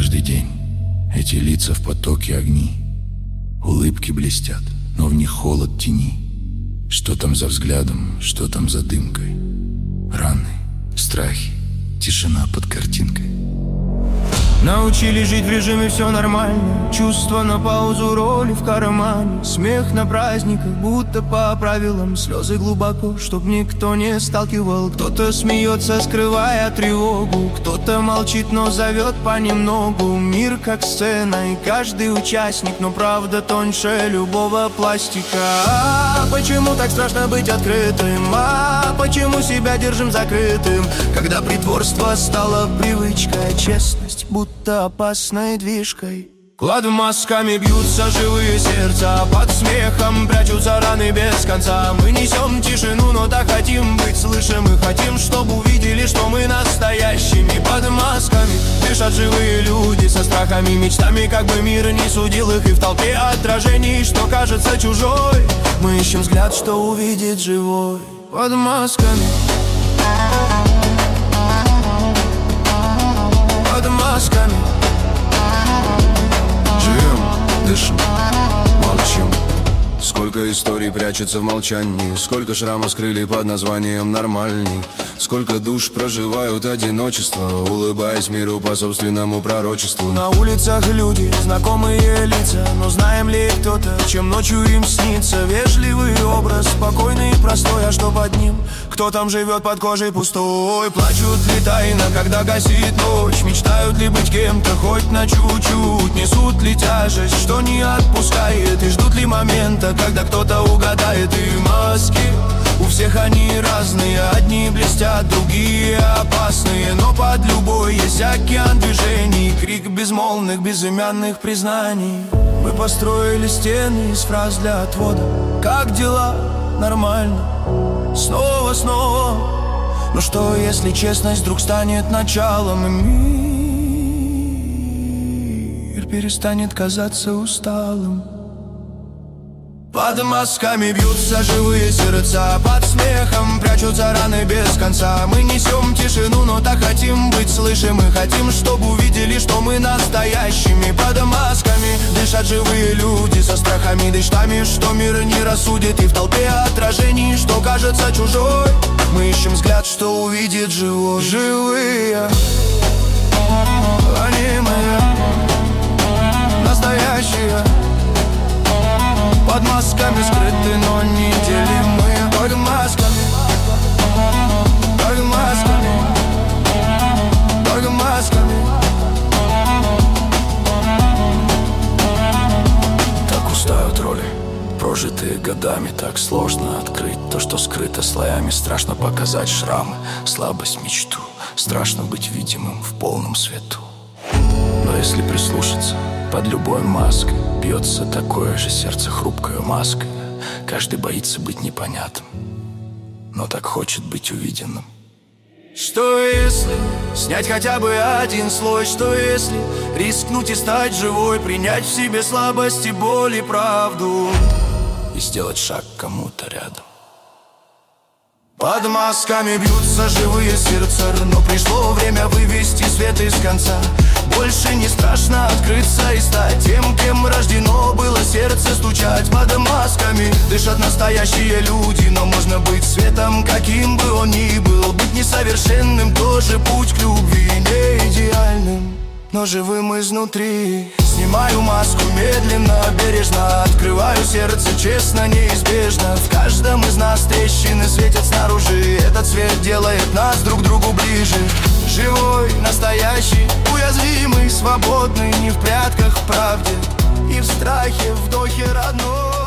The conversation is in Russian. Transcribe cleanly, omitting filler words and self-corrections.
каждый день. Эти лица в потоке огни, улыбки блестят, но в них холод тени. Что там за взглядом, что там за дымкой? Раны, страхи, тишина под картинкой. Научили жить в режиме «все нормально». Чувства на паузу, роли в кармане. Смех на праздниках, будто по правилам. Слезы глубоко, чтоб никто не сталкивал. Кто-то смеется, скрывая тревогу. Кто-то молчит, но зовет понемногу. Мир как сцена, и каждый участник, но правда тоньше любого пластика. Почему так страшно быть открытым? Почему себя держим закрытым? Когда притворство стало привычкой, честность будто опасной движкой. Кладу масками, бьются живые сердца, под смехом прячутся раны без конца. Мы несем тишину, но так хотим быть слышимы. Хотим, чтобы увидели, что мы настоящими. Под масками дышат живые люди со страхами, мечтами, как бы мир не судил их. И в толпе отражений, что кажется чужой, мы ищем взгляд, что увидит живой. Под масками, под масками. Живем, дышим, молчим. Сколько историй прячется в молчании, сколько шрамов скрыли под названием «нормальный». Сколько душ проживают одиночество, улыбаясь миру по собственному пророчеству. На улицах люди, знакомые лица, но знаем ли кто-то, чем ночью им снится? Вежливый образ, спокойный и простой, а что под ним? Кто там живет под кожей пустой? Плачут ли тайно, когда гасит ночь? Мечтают ли быть кем-то хоть на чуть-чуть? Несут ли тяжесть, что не отпускает? И ждут ли момента, когда кто-то угадает? И маски, у всех они разные. Одни блестят, другие опасные. Но под любой есть океан движений, крик безмолвных, безымянных признаний. Мы построили стены из фраз для отвода. Как дела? Нормально. Снова, снова. Но что, если честность вдруг станет началом, и мир перестанет казаться усталым? Под масками бьются живые сердца, под смехом прячутся раны без конца. Мы несем тишину, но так хотим быть слышимы. Хотим, чтобы увидели, что мы настоящими. Под масками дышат живые люди со страхами, дыштами, что мир не рассудит. И в толпе отражений, что кажется чужой, мы ищем взгляд, что увидит живой. Живые, они мы, настоящие. Под масками скрыты, но неделимые. Под масками, под масками, под масками. Так устают роли, прожитые годами. Так сложно открыть то, что скрыто слоями. Страшно показать шрамы, слабость, мечту. Страшно быть видимым в полном свету. Но если прислушаться, под любой маской бьется такое же сердце хрупкой маской. Каждый боится быть непонятым, но так хочет быть увиденным. Что если снять хотя бы один слой? Что если рискнуть и стать живой? Принять в себе слабость и боль и правду, и сделать шаг кому-то рядом. Под масками бьются живые сердца, но пришло время вывести свет из конца. Больше не страшно открыться и стать тем, кем рождено было сердце стучать. Под масками дышат настоящие люди, но можно быть светом, каким бы он ни был. Быть несовершенным тоже путь к любви, не идеальным, но живым изнутри. Снимаю маску медленно, бережно, открываю сердце честно, неизбежно. В каждом из нас трещины светят снаружи. Этот свет делает нас друг к другу ближе. Живой, настоящий, уязвимый, свободный. Не в прятках, в правде и в страхе, вдохе родной.